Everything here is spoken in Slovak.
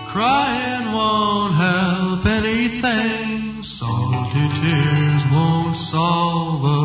Crying won't help anything. Salty tears won't solve a